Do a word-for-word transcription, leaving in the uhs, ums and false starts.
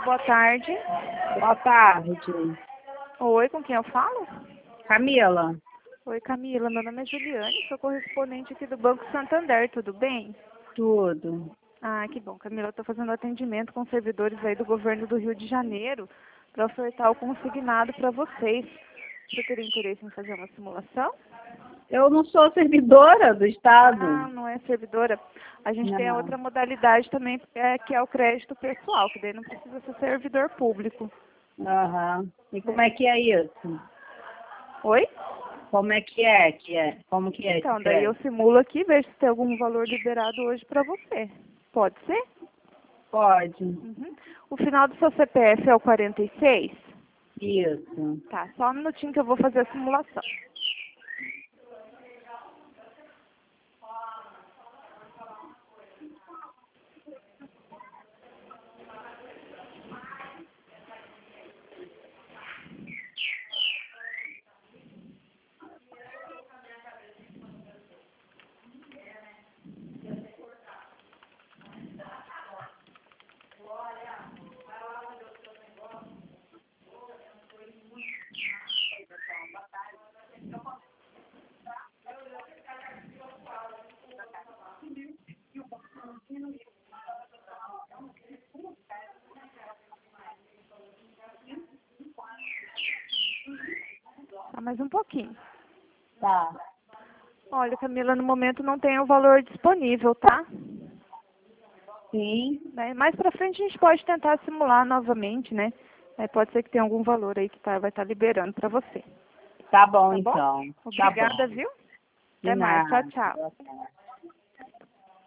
boa tarde. Boa tarde. Oi, com quem eu falo? Camila. Oi, Camila. Meu nome é Juliane, sou correspondente aqui do Banco Santander, tudo bem? Tudo. Ah, que bom, Camila. Eu estou fazendo atendimento com servidores aí do governo do Rio de Janeiro para ofertar o consignado para vocês. Você teria interesse em fazer uma simulação? Eu não sou servidora do Estado. Ah, não é servidora. A gente Não. tem a outra modalidade também, é, que é o crédito pessoal, que daí não precisa ser servidor público. Aham. E como é que é isso? Oi? Como é que é? Que é? Como que é Então, esse daí eu crédito? simulo aqui, vejo se tem algum valor liberado hoje para você. Pode ser? Pode. Uhum. O final do seu C P F é o quarenta e seis? Isso. Tá, só um minutinho que eu vou fazer a simulação. Só mais um pouquinho. Tá. Olha, Camila, no momento não tem o valor disponível, tá? Sim. Né? Mais pra frente a gente pode tentar simular novamente, né? É, pode ser que tenha algum valor aí que tá, vai estar liberando para você. Tá bom, Tá bom? então. Tá Obrigada, bom. viu? De Até mais. Tchau, nada. tchau. Boa tarde.